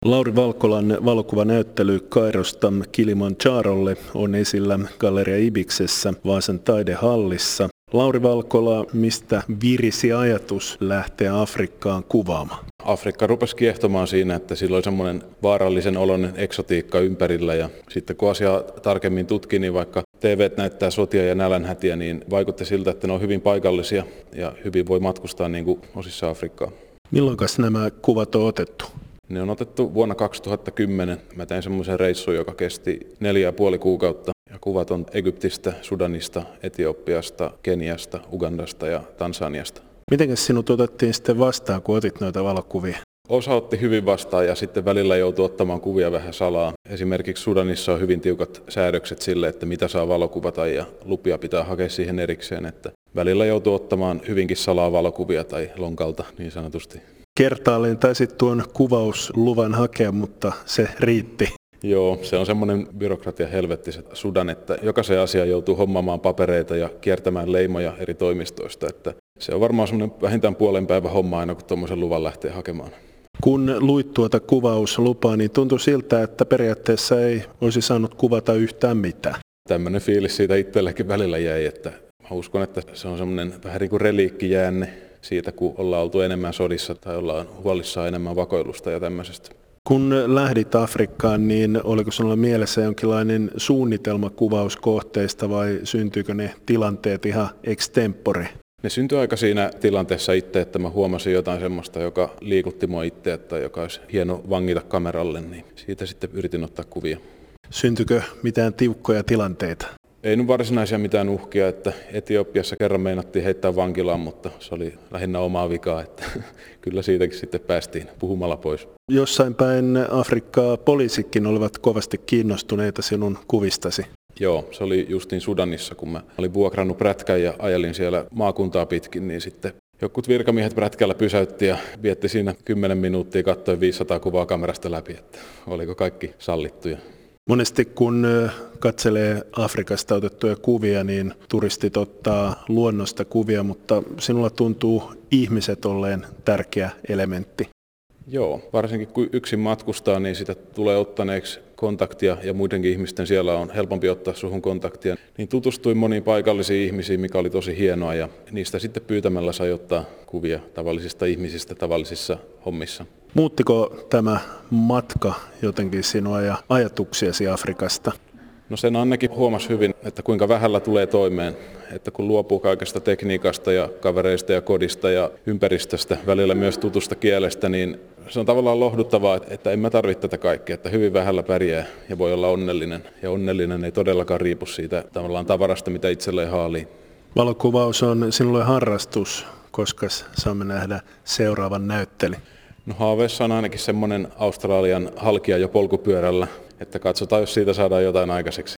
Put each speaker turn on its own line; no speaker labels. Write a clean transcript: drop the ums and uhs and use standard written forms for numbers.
Lauri Valkolan valokuvanäyttely Kairosta Kilimanjarolle on esillä Galleria Ibiksessä Vaasan taidehallissa. Lauri Valkola, mistä virisi ajatus lähteä Afrikkaan kuvaamaan?
Afrikka rupesi kiehtomaan siinä, että sillä oli semmoinen vaarallisen oloinen eksotiikka ympärillä ja sitten kun asiaa tarkemmin tutki, niin vaikka TV:t näyttää sotia ja nälänhätiä, niin vaikutti siltä, että ne on hyvin paikallisia ja hyvin voi matkustaa niin kuin osissa Afrikkaa.
Milloinkas nämä kuvat on otettu?
Ne on otettu vuonna 2010. Mä tein semmoisen reissun, joka kesti 4,5 kuukautta. Ja kuvat on Egyptistä, Sudanista, Etiopiasta, Keniasta, Ugandasta ja Tansaniasta.
Mitenkäs sinut otettiin sitten vastaan, kun otit noita valokuvia?
Osa otti hyvin vastaan ja sitten välillä joutui ottamaan kuvia vähän salaa. Esimerkiksi Sudanissa on hyvin tiukat säädökset sille, että mitä saa valokuvata ja lupia pitää hakea siihen erikseen. Että välillä joutuu ottamaan hyvinkin salaa valokuvia tai lonkalta niin sanotusti.
Kertaalleen taisit tuon kuvausluvan hakea, mutta se riitti.
Joo, se on semmoinen byrokratia helvetti se Sudan, että jokaisen asian joutuu hommaamaan papereita ja kiertämään leimoja eri toimistoista. Että se on varmaan semmoinen vähintään puolen päivän homma aina, kun tuommoisen luvan lähtee hakemaan.
Kun luit tuota kuvauslupaa, niin tuntui siltä, että periaatteessa ei olisi saanut kuvata yhtään mitään.
Tämmöinen fiilis siitä itsellekin välillä jäi, että mä uskon, että se on semmoinen vähän niin kuin reliikkijäänne siitä, kun ollaan oltu enemmän sodissa tai ollaan huolissaan enemmän vakoilusta ja tämmöisestä.
Kun lähdit Afrikkaan, niin oliko sinulla mielessä jonkinlainen suunnitelma kuvauskohteista vai syntyykö ne tilanteet ihan extempore?
Ne syntyi aika siinä tilanteessa itse, että mä huomasin jotain semmoista, joka liikutti mua itse, että joka olisi hieno vangita kameralle, niin siitä sitten yritin ottaa kuvia.
Syntyykö mitään tiukkoja tilanteita?
Ei nyt varsinaisia mitään uhkia, että Etiopiassa kerran meinattiin heittää vankilaan, mutta se oli lähinnä omaa vikaa, että kyllä siitäkin sitten päästiin puhumalla pois.
Jossain päin Afrikkaa poliisitkin olivat kovasti kiinnostuneita sinun kuvistasi.
Joo, se oli justiin Sudanissa, kun mä olin vuokrannut prätkän ja ajelin siellä maakuntaa pitkin, niin sitten jotkut virkamiehet prätkällä pysäytti ja vietti siinä 10 minuuttia katsoen 500 kuvaa kamerasta läpi, että oliko kaikki sallittuja.
Monesti kun katselee Afrikasta otettuja kuvia, niin turistit ottaa luonnosta kuvia, mutta sinulla tuntuu ihmiset olleen tärkeä elementti.
Joo, varsinkin kun yksin matkustaa, niin sitä tulee ottaneeksi kontaktia ja muidenkin ihmisten siellä on helpompi ottaa suhun kontaktia. Niin tutustuin moniin paikallisiin ihmisiin, mikä oli tosi hienoa ja niistä sitten pyytämällä sai ottaa kuvia tavallisista ihmisistä tavallisissa hommissa.
Muuttiko tämä matka jotenkin sinua ja ajatuksiasi Afrikasta?
No sen Annekin huomasi hyvin, että kuinka vähällä tulee toimeen, että kun luopuu kaikesta tekniikasta ja kavereista ja kodista ja ympäristöstä, välillä myös tutusta kielestä, niin se on tavallaan lohduttavaa, että en mä tarvitse tätä kaikkea, että hyvin vähällä pärjää ja voi olla onnellinen. Ja onnellinen ei todellakaan riipu siitä tavallaan tavarasta, mitä itselleen haalii.
Valokuvaus on sinulle harrastus, koska saamme nähdä seuraavan näyttelyn.
No haaveessa on ainakin semmoinen Australian halkija jo polkupyörällä, että katsotaan, jos siitä saadaan jotain aikaiseksi.